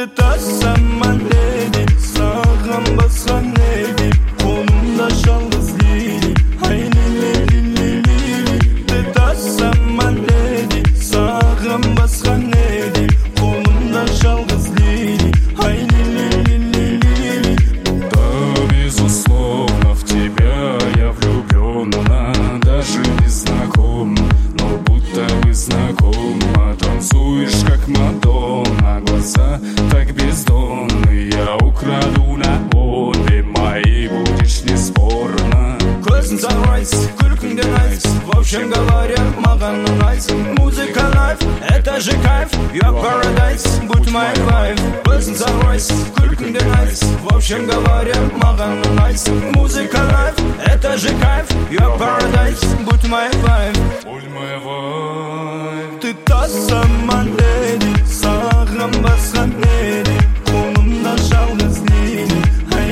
Ты тассаман леди, сағам басқан неге, қолымда жалғыз лили, ай лили. Ты тассаман леди, сағам басқан неге, қолымда жалғыз лили, ай лили. Да, безусловно, в тебя я влюблен, даже не знаком, но будто бы знакома. Танцуешь как Мадонна, глаза так бездонны. Я украду на обе мои, будешь неспорно. Көзің сағырайс, күлкің де найс, в общем говоря, маған ұнайсың. Музыка лайф, это же кайф, you're paradise, будь моей вайф. Көзің сағырайс, күлкің де найс, в общем говоря, маған ұнайсың. Музыка лайф, это же кайф, you're paradise, будь моей вайф. Будь моя вайф. Ты тассаман леди, сағам басқан неге, қолымда жалғыз лили, ай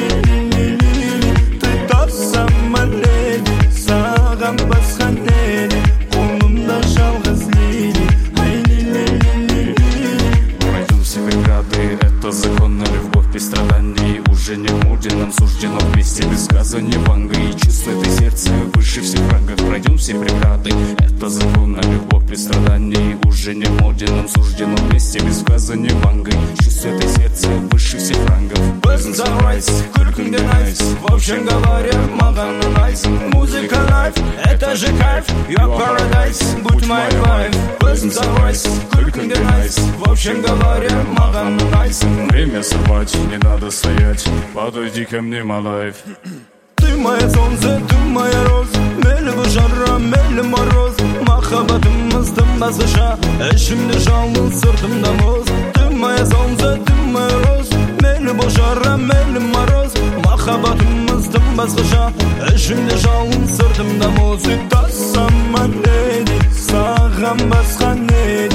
лили. Ты тассаман леди, сағам басқан неге, қолымда жалғыз лили, ай лили. Пройдем все преграды, это законно. Любовь без страданий уже не в моде, нам суждено вместе без сказа не ванга. И чувство этой сердца выше всех рангов. Пройдем все преграды, это законно. Любовь без страданий уже не в моде, нам суждено вместе без сказа не ванга. И чувство этой сердца выше всех рангов. Көзің сағырайс, күлкің де найс, в общем говоря, маған ұнайсың. Музыка лайф, это же кайф, you're paradise, будь моей вайф. Көзің сағырайс, күлкің де найс, в общем говоря, маған ұнайсың. Время сорвать, не надо стоять, подойди ко мне, малайф. Ты моя солнце, ты моя роза, мейлі бұл жара, мейлі мороз. Махаббатымыздың басқаша, ішімде жалын, сыртымда мұз. Ты моя солнце, ты моя роза, мейлі бұл жара, мейлі мороз. Махаббатымыздың басқаша, ішімде жалын, сыртымда мұз. Ты тассаман леди, сағам басқан неге,